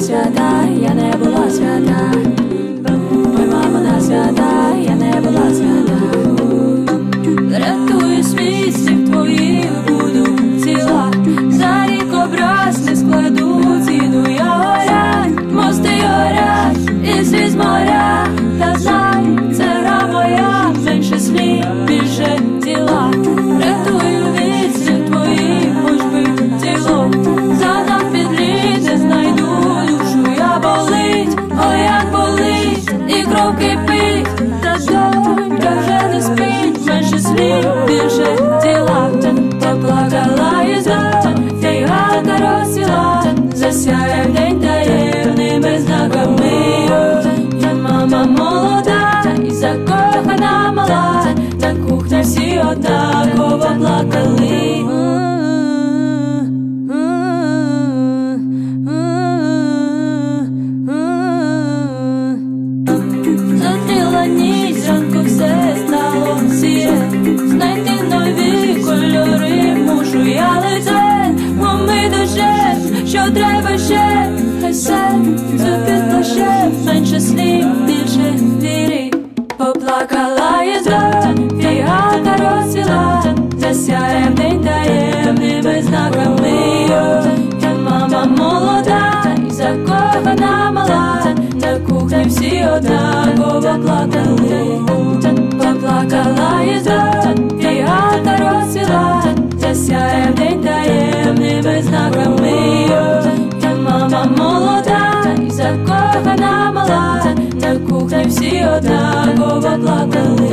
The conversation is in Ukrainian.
свята, я не була свята. Ой, мама не свята, я не була свята. Рятую світ, в твоїх буду ціла. За рік образ не складу ціну. Я горять, мости горять, і сліз моря. Та знай, це гра моя, менше слів, більше тіла. Рятую від слів твоїх, хоч би тіло. Задам підліт, не знайду душу, я болить, ой, як болить, і кров кипить. Та донька вже не спить, менше слів, більше тіла. Поплакала їзда, фігата розсіла, засяє день таємними знаками. Я мама молода і закохана мала, на кухні всі однаково плакали. Затріла ніч, зранку все стало сіре, знайти нові кольори мушу я лице, моми душе, що треба ще, хай серце підлаше, менше слів, більше віри. Поплакала їзда, фігата розсіла, засяє день таємними знаками. Я мама молода і закохана мала, на кухні всі однаково плакали. Поплакала їзда, фігата розсіла, засяє день таємними знаками. Я мама молода і закохана мала, на кухні всі однаково плакали.